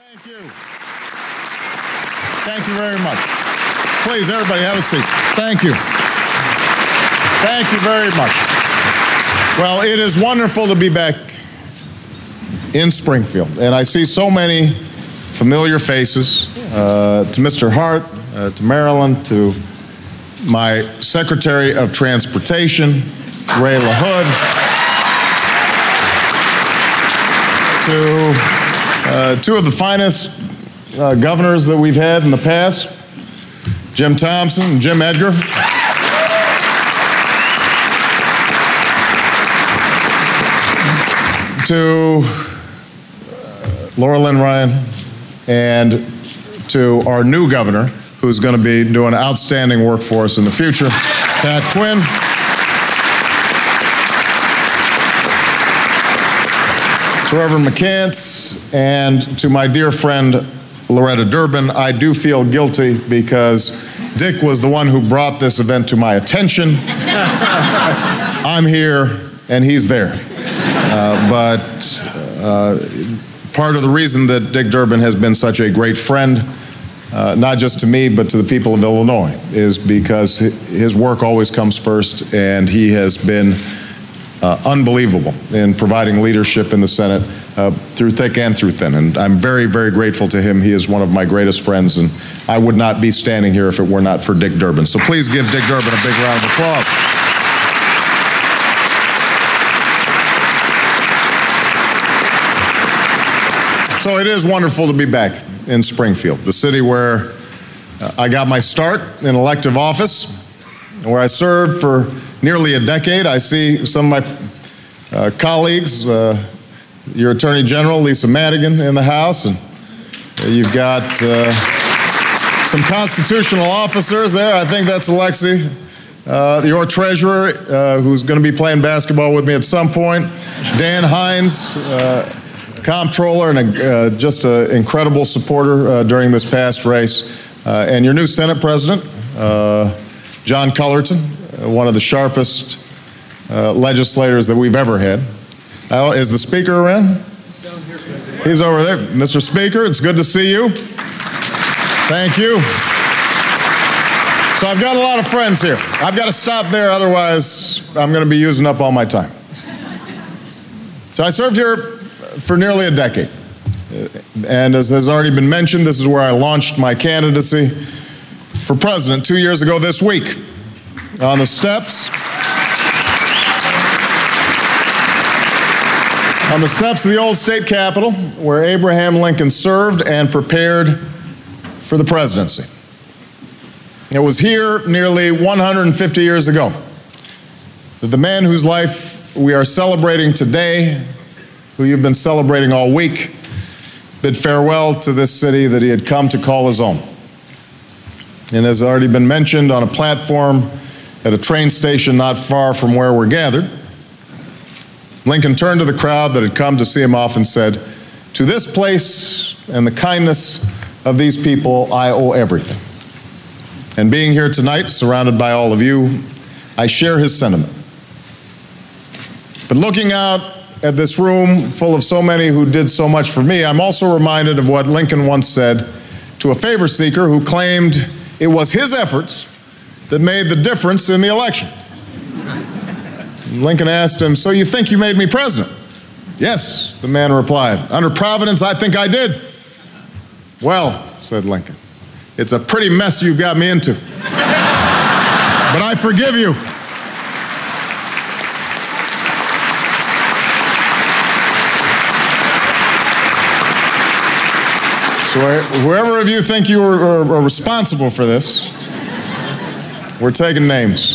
Thank you. Thank you very much. Please, everybody, have a seat. Thank you. Thank you very much. Well, it is wonderful to be back in Springfield, and I see so many familiar faces. To Mr. Hart, to Marilyn, to my Secretary of Transportation, Ray LaHood, to two of the finest governors that we've had in the past, Jim Thompson and Jim Edgar. To Laura Lynn Ryan, and to our new governor, who's going to be doing outstanding work for us in the future, Pat Quinn. To Reverend McCants, and to my dear friend Loretta Durbin. I do feel guilty because Dick was the one who brought this event to my attention. I'm here and he's there. But part of the reason that Dick Durbin has been such a great friend, not just to me, but to the people of Illinois, is because his work always comes first, and he has been unbelievable in providing leadership in the Senate through thick and through thin. And I'm very, very grateful to him. He is one of my greatest friends, and I would not be standing here if it were not for Dick Durbin. So please give Dick Durbin a big round of applause. So it is wonderful to be back in Springfield, the city where I got my start in elective office, where I served for nearly a decade. I see some of my colleagues, your Attorney General, Lisa Madigan, in the House, and you've got some constitutional officers there. I think that's Alexi, your treasurer, who's going to be playing basketball with me at some point, Dan Hines, comptroller, and just an incredible supporter during this past race, and your new Senate President, John Cullerton, one of the sharpest legislators that we've ever had. Is the Speaker around? He's over there. Mr. Speaker, it's good to see you. Thank you. So I've got a lot of friends here. I've got to stop there, otherwise I'm going to be using up all my time. So I served here for nearly a decade. And as has already been mentioned, this is where I launched my candidacy for president 2 years ago this week, on the steps of the old state capitol, where Abraham Lincoln served and prepared for the presidency. It was here nearly 150 years ago that the man whose life we are celebrating today, who you've been celebrating all week, bid farewell to this city that he had come to call his own. And as already been mentioned, on a platform at a train station not far from where we're gathered, Lincoln turned to the crowd that had come to see him off and said, "To this place and the kindness of these people, I owe everything." And being here tonight, surrounded by all of you, I share his sentiment. But looking out at this room full of so many who did so much for me, I'm also reminded of what Lincoln once said to a favor seeker who claimed it was his efforts that made the difference in the election. Lincoln asked him, "So you think you made me president?" "Yes," the man replied. "Under Providence, I think I did." "Well," said Lincoln, "it's a pretty mess you've got me into. But I forgive you." So whoever of you think you are responsible for this, we're taking names.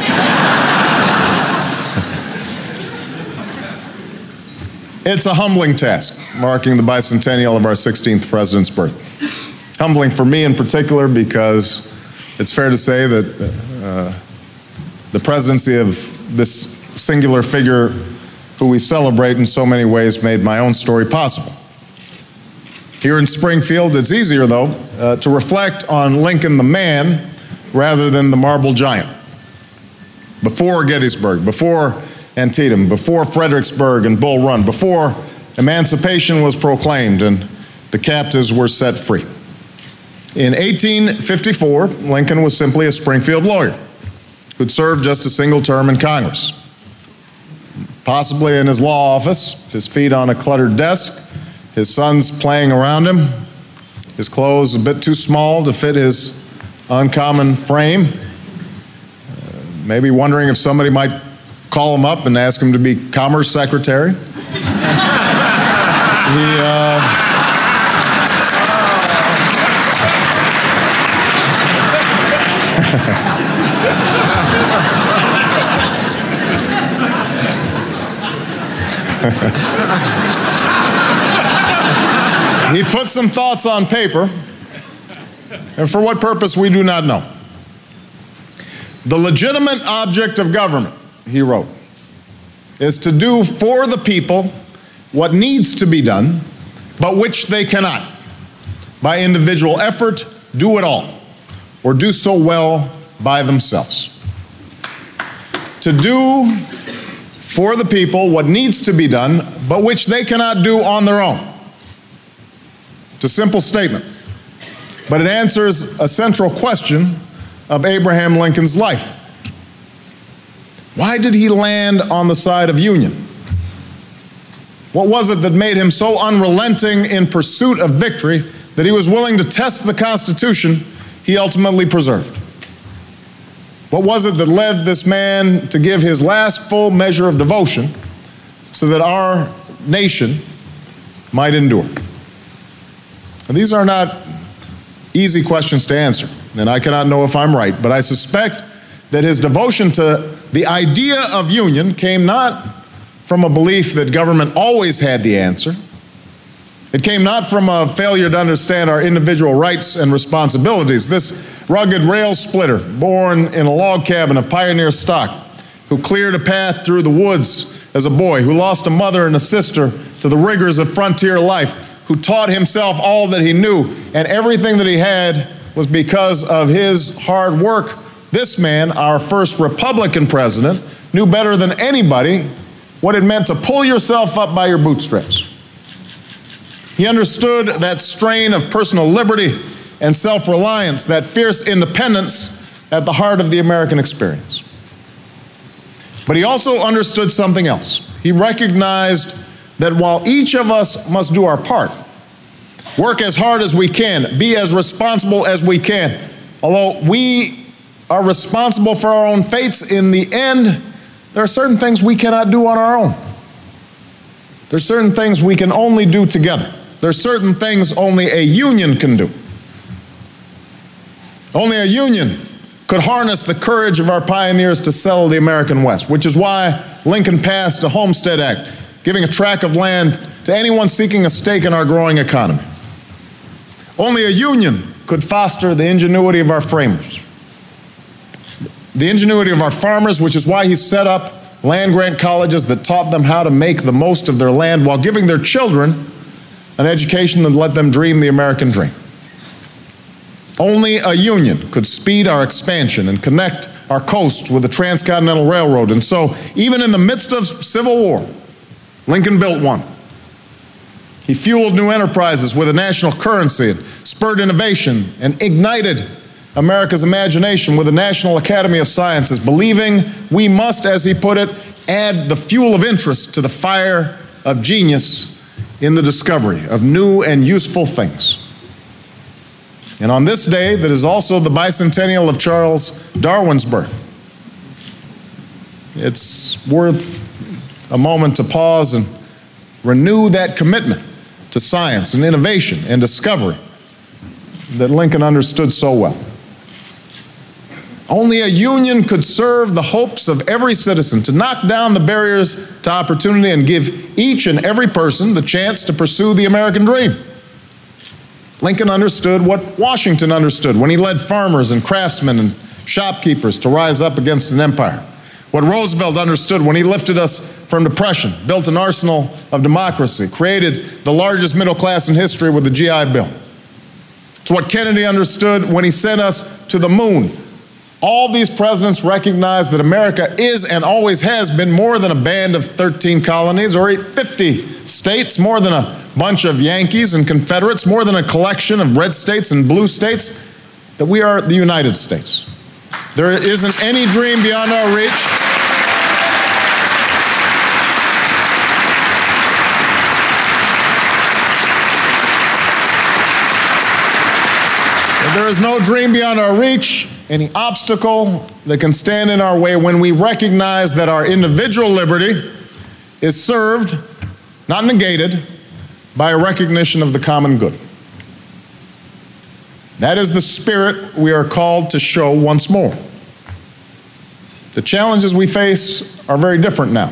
It's a humbling task, marking the bicentennial of our 16th president's birth. Humbling for me in particular, because it's fair to say that the presidency of this singular figure who we celebrate in so many ways made my own story possible. Here in Springfield, it's easier, though, to reflect on Lincoln the man rather than the marble giant. Before Gettysburg, before Antietam, before Fredericksburg and Bull Run, before emancipation was proclaimed and the the captives were set free. In 1854, Lincoln was simply a Springfield lawyer who'd served just a single term in Congress. Possibly in his law office, his feet on a cluttered desk, his sons playing around him, his clothes a bit too small to fit his uncommon frame, maybe wondering if somebody might call him up and ask him to be Commerce Secretary. He put some thoughts on paper, and for what purpose we do not know. The legitimate object of government, he wrote, is to do for the people what needs to be done, but which they cannot, by individual effort, do it all, or do so well by themselves. To do for the people what needs to be done, but which they cannot do on their own. It's a simple statement, but it answers a central question of Abraham Lincoln's life. Why did he land on the side of union? What was it that made him so unrelenting in pursuit of victory that he was willing to test the Constitution he ultimately preserved? What was it that led this man to give his last full measure of devotion so that our nation might endure? And these are not easy questions to answer, and I cannot know if I'm right, but I suspect that his devotion to the idea of union came not from a belief that government always had the answer. It came not from a failure to understand our individual rights and responsibilities. This rugged rail splitter, born in a log cabin of pioneer stock, who cleared a path through the woods as a boy, who lost a mother and a sister to the rigors of frontier life, who taught himself all that he knew, and everything that he had was because of his hard work. This man, our first Republican president, knew better than anybody what it meant to pull yourself up by your bootstraps. He understood that strain of personal liberty and self-reliance, that fierce independence at the heart of the American experience. But he also understood something else. He recognized that while each of us must do our part, work as hard as we can, be as responsible as we can, although we are responsible for our own fates, in the end, there are certain things we cannot do on our own. There are certain things we can only do together. There are certain things only a union can do. Only a union could harness the courage of our pioneers to settle the American West, which is why Lincoln passed a Homestead Act, giving a tract of land to anyone seeking a stake in our growing economy. Only a union could foster the ingenuity of our framers, the ingenuity of our farmers, which is why he set up land-grant colleges that taught them how to make the most of their land while giving their children an education that let them dream the American dream. Only a union could speed our expansion and connect our coasts with the Transcontinental Railroad. And so, even in the midst of Civil War, Lincoln built one. He fueled new enterprises with a national currency and spurred innovation and ignited America's imagination with the National Academy of Sciences, believing we must, as he put it, add the fuel of interest to the fire of genius in the discovery of new and useful things. And on this day, that is also the bicentennial of Charles Darwin's birth, it's worth a moment to pause and renew that commitment to science and innovation and discovery that Lincoln understood so well. Only a union could serve the hopes of every citizen, to knock down the barriers to opportunity and give each and every person the chance to pursue the American dream. Lincoln understood what Washington understood when he led farmers and craftsmen and shopkeepers to rise up against an empire. What Roosevelt understood when he lifted us from depression, built an arsenal of democracy, created the largest middle class in history with the GI Bill. It's what Kennedy understood when he sent us to the moon All these presidents recognize that America is and always has been more than a band of 13 colonies or 50 states, more than a bunch of Yankees and Confederates, more than a collection of red states and blue states, that we are the United States. There isn't any dream beyond our reach. There is no dream beyond our reach, any obstacle that can stand in our way when we recognize that our individual liberty is served, not negated, by a recognition of the common good. That is the spirit we are called to show once more. The challenges we face are very different now.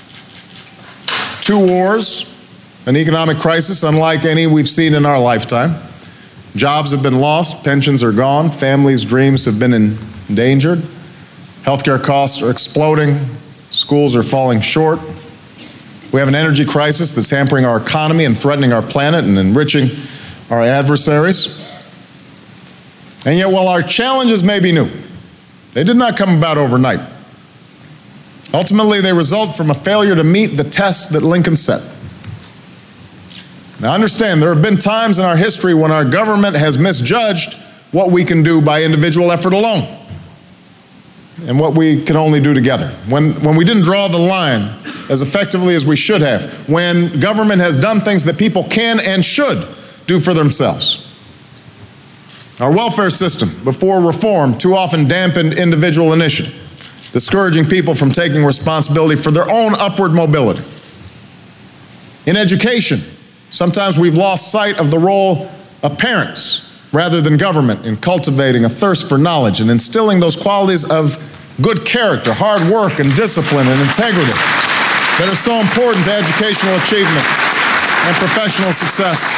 2 wars, an economic crisis unlike any we've seen in our lifetime. Jobs have been lost, pensions are gone, families' dreams have been endangered, healthcare costs are exploding, schools are falling short. We have an energy crisis that's hampering our economy and threatening our planet and enriching our adversaries. And yet, while our challenges may be new, they did not come about overnight. Ultimately, they result from a failure to meet the tests that Lincoln set. Now, understand, there have been times in our history when our government has misjudged what we can do by individual effort alone and what we can only do together. When we didn't draw the line as effectively as we should have, when government has done things that people can and should do for themselves. Our welfare system, before reform, too often dampened individual initiative, discouraging people from taking responsibility for their own upward mobility. In education, sometimes we've lost sight of the role of parents rather than government in cultivating a thirst for knowledge and instilling those qualities of good character, hard work, and discipline and integrity that are so important to educational achievement and professional success.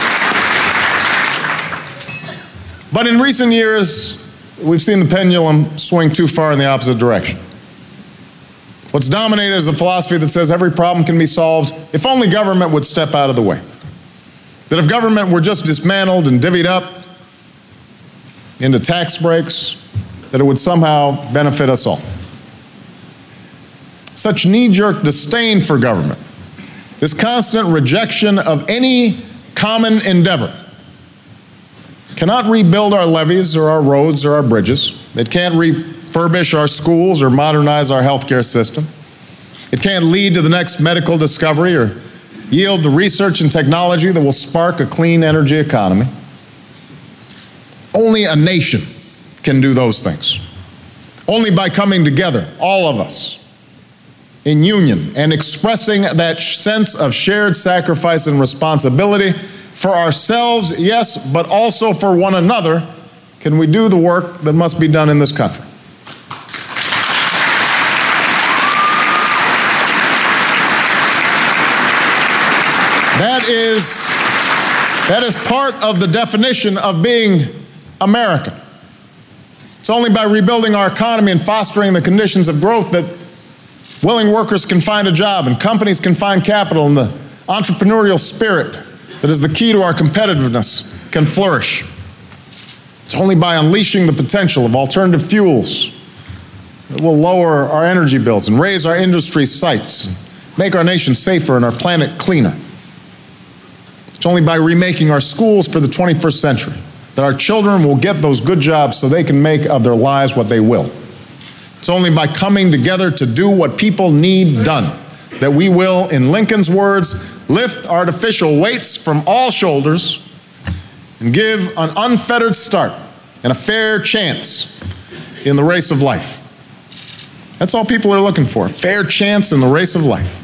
But in recent years, we've seen the pendulum swing too far in the opposite direction. What's dominated is a philosophy that says every problem can be solved if only government would step out of the way. That if government were just dismantled and divvied up into tax breaks, that it would somehow benefit us all. Such knee-jerk disdain for government, this constant rejection of any common endeavor, cannot rebuild our levees or our roads or our bridges. It can't refurbish our schools or modernize our healthcare system. It can't lead to the next medical discovery or yield the research and technology that will spark a clean energy economy. Only a nation can do those things. Only by coming together, all of us, in union and expressing that sense of shared sacrifice and responsibility for ourselves, yes, but also for one another, can we do the work that must be done in this country. That is part of the definition of being American. It's only by rebuilding our economy and fostering the conditions of growth that willing workers can find a job and companies can find capital, and the entrepreneurial spirit that is the key to our competitiveness can flourish. It's only by unleashing the potential of alternative fuels that will lower our energy bills and raise our industry sites, and make our nation safer and our planet cleaner. It's only by remaking our schools for the 21st century that our children will get those good jobs so they can make of their lives what they will. It's only by coming together to do what people need done that we will, in Lincoln's words, lift artificial weights from all shoulders and give an unfettered start and a fair chance in the race of life. That's all people are looking for, a fair chance in the race of life.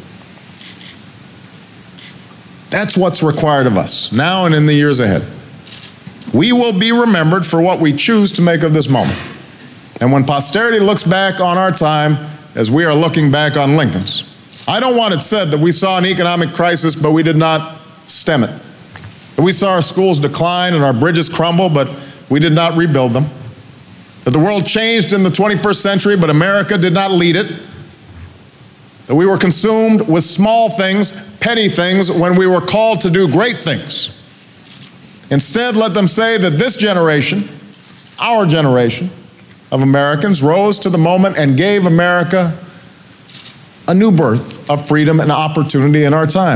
That's what's required of us, now and in the years ahead. We will be remembered for what we choose to make of this moment. And when posterity looks back on our time, as we are looking back on Lincoln's, I don't want it said that we saw an economic crisis, but we did not stem it. That we saw our schools decline and our bridges crumble, but we did not rebuild them. That the world changed in the 21st century, but America did not lead it. That we were consumed with small things, petty things, when we were called to do great things. Instead, let them say that this generation, our generation, of Americans rose to the moment and gave America a new birth of freedom and opportunity in our time.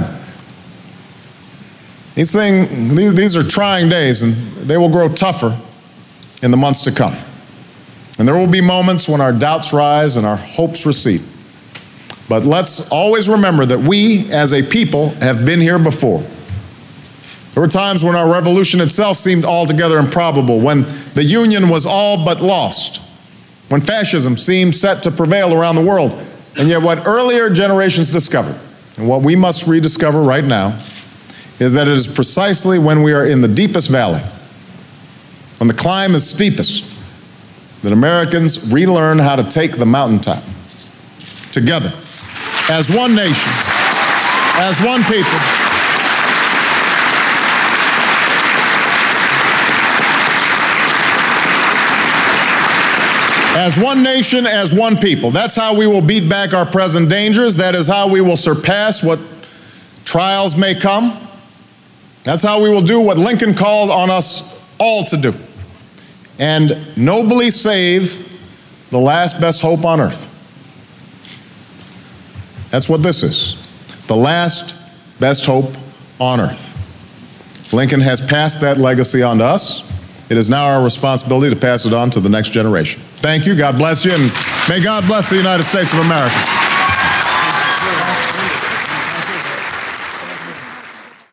These are trying days, and they will grow tougher in the months to come. And there will be moments when our doubts rise and our hopes recede. But let's always remember that we, as a people, have been here before. There were times when our revolution itself seemed altogether improbable, when the Union was all but lost, when fascism seemed set to prevail around the world. And yet what earlier generations discovered, and what we must rediscover right now, is that it is precisely when we are in the deepest valley, when the climb is steepest, that Americans relearn how to take the mountaintop together, as one nation, as one people. As one nation, as one people. That's how we will beat back our present dangers. That is how we will surpass what trials may come. That's how we will do what Lincoln called on us all to do, and nobly save the last best hope on earth. That's what this is, the last best hope on earth. Lincoln has passed that legacy on to us. It is now our responsibility to pass it on to the next generation. Thank you. God bless you, and may God bless the United States of America.